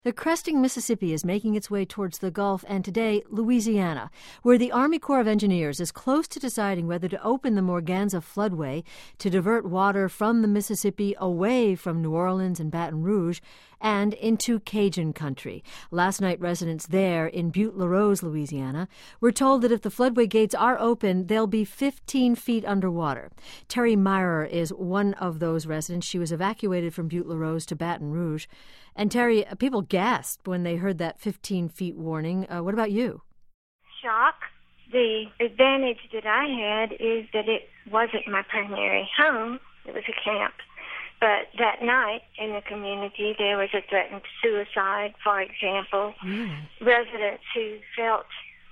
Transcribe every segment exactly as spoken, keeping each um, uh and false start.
The cresting Mississippi is making its way towards the Gulf and today Louisiana, where the Army Corps of Engineers is close to deciding whether to open the Morganza floodway to divert water from the Mississippi away from New Orleans and Baton Rouge and into Cajun country. Last night, residents there in Butte-LaRose, Louisiana, were told that if the floodway gates are open, they'll be fifteen feet underwater. Terry Myrer is one of those residents. She was evacuated from Butte-LaRose to Baton Rouge. And Terry, people gasped when they heard that fifteen feet warning. Uh, what about you? Shock. The advantage that I had is that it wasn't my primary home. It was a camp. But that night in the community, there was a threatened suicide, for example. Really? Residents who felt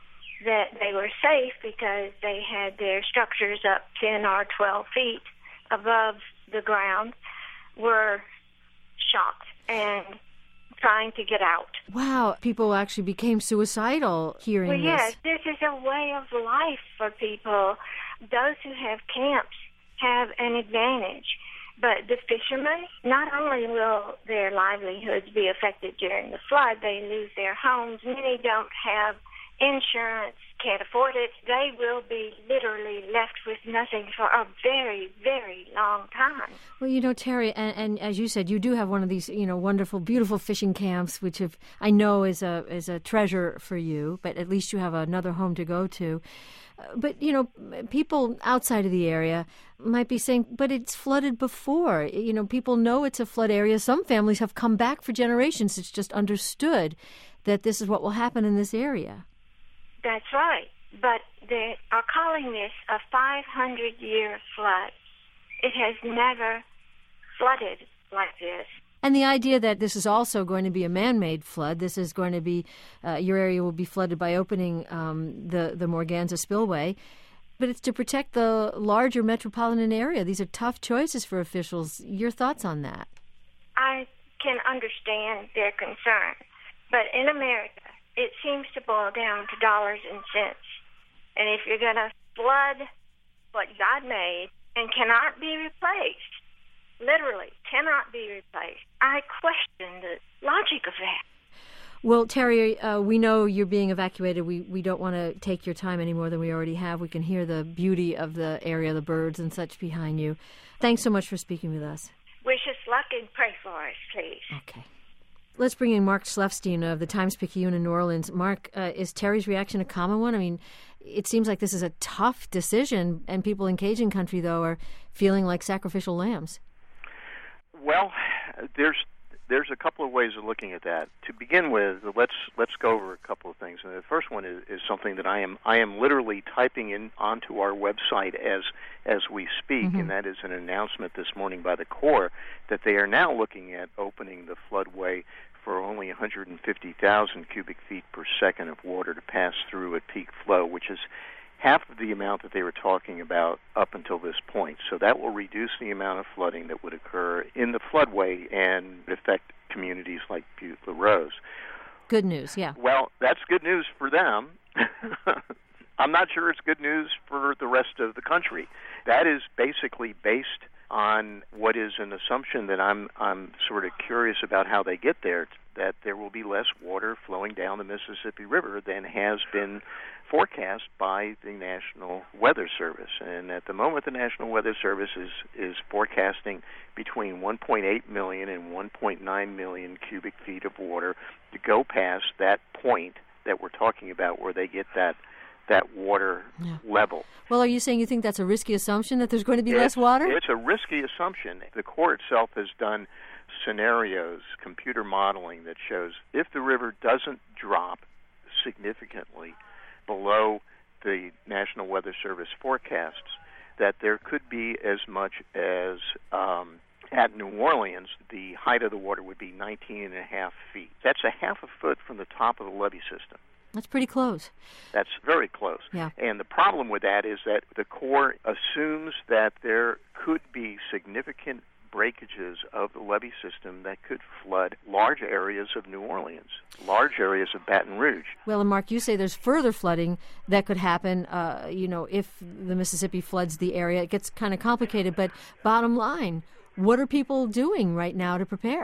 that they were safe because they had their structures up ten or twelve feet above the ground were shocked and trying to get out. Wow, people actually became suicidal hearing well, this. Yes, this is a way of life for people. Those who have camps have an advantage. But the fishermen, not only will their livelihoods be affected during the flood, they lose their homes. Many don't have insurance, can't afford it. They will be literally left with nothing for a very, very long time. Well, you know, Terry, and, and as you said, you do have one of these, you know, wonderful, beautiful fishing camps, which have, I know is a is a treasure for you. But at least you have another home to go to. But, you know, people outside of the area might be saying, but it's flooded before. You know, people know it's a flood area. Some families have come back for generations. It's just understood that this is what will happen in this area. That's right. But they are calling this a five hundred year flood. It has never flooded like this. And the idea that this is also going to be a man-made flood, this is going to be, uh, your area will be flooded by opening um, the, the Morganza spillway, but it's to protect the larger metropolitan area. These are tough choices for officials. Your thoughts on that? I can understand their concern, but in America, it seems to boil down to dollars and cents. And if you're going to flood what God made and cannot be replaced, literally cannot be replaced, I question the logic of that. Well, Terry, uh, we know you're being evacuated. We we don't want to take your time any more than we already have. We can hear the beauty of the area, the birds and such behind you. Thanks so much for speaking with us. Wish us luck and pray for us, please. Okay. Let's bring in Mark Schleifstein of the Times-Picayune in New Orleans. Mark, uh, is Terry's reaction a common one? I mean, it seems like this is a tough decision, and people in Cajun country, though, are feeling like sacrificial lambs. Well, there's there's a couple of ways of looking at that. To begin with, let's let's go over a couple of things. And the first one is, is something that I am I am literally typing in onto our website as as we speak, mm-hmm. and that is an announcement this morning by the Corps that they are now looking at opening the floodway for only one hundred fifty thousand cubic feet per second of water to pass through at peak flow, which is half of the amount that they were talking about up until this point. So that will reduce the amount of flooding that would occur in the floodway and affect communities like Butte-LaRose. Good news, yeah. Well, that's good news for them. I'm not sure it's good news for the rest of the country. That is basically based on what is an assumption that I'm I'm sort of curious about how they get there, that there will be less water flowing down the Mississippi River than has been forecast by the National Weather Service. And at the moment, the National Weather Service is, is forecasting between one point eight million and one point nine million cubic feet of water to go past that point that we're talking about where they get that that water yeah. level. Well, are you saying you think that's a risky assumption, that there's going to be it's, less water? It's a risky assumption. The Corps itself has done scenarios, computer modeling, that shows if the river doesn't drop significantly below the National Weather Service forecasts, that there could be as much as, um, at New Orleans, the height of the water would be nineteen and a half feet. That's a half a foot from the top of the levee system. That's pretty close. That's very close. Yeah. And the problem with that is that the Corps assumes that there could be significant breakages of the levee system that could flood large areas of New Orleans, large areas of Baton Rouge. Well, and Mark, you say there's further flooding that could happen, uh, you know, if the Mississippi floods the area. It gets kind of complicated, but bottom line, what are people doing right now to prepare?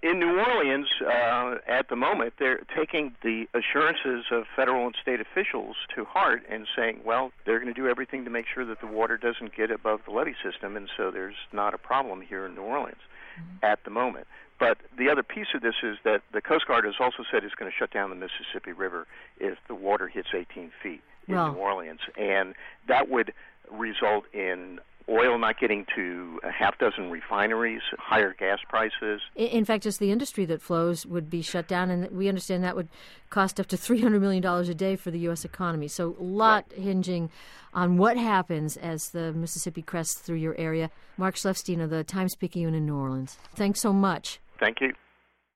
in New Orleans, uh, at the moment, they're taking the assurances of federal and state officials to heart and saying, well, they're going to do everything to make sure that the water doesn't get above the levee system, and so there's not a problem here in New Orleans mm-hmm. at the moment. But the other piece of this is that the Coast Guard has also said it's going to shut down the Mississippi River if the water hits eighteen feet in well. New Orleans, and that would result in oil not getting to a half dozen refineries, higher gas prices. In fact, just the industry that flows would be shut down, and we understand that would cost up to three hundred million dollars a day for the U S economy. So a lot right. hinging on what happens as the Mississippi crests through your area. Mark Schleifstein of the Times-Picayune in New Orleans. Thanks so much. Thank you.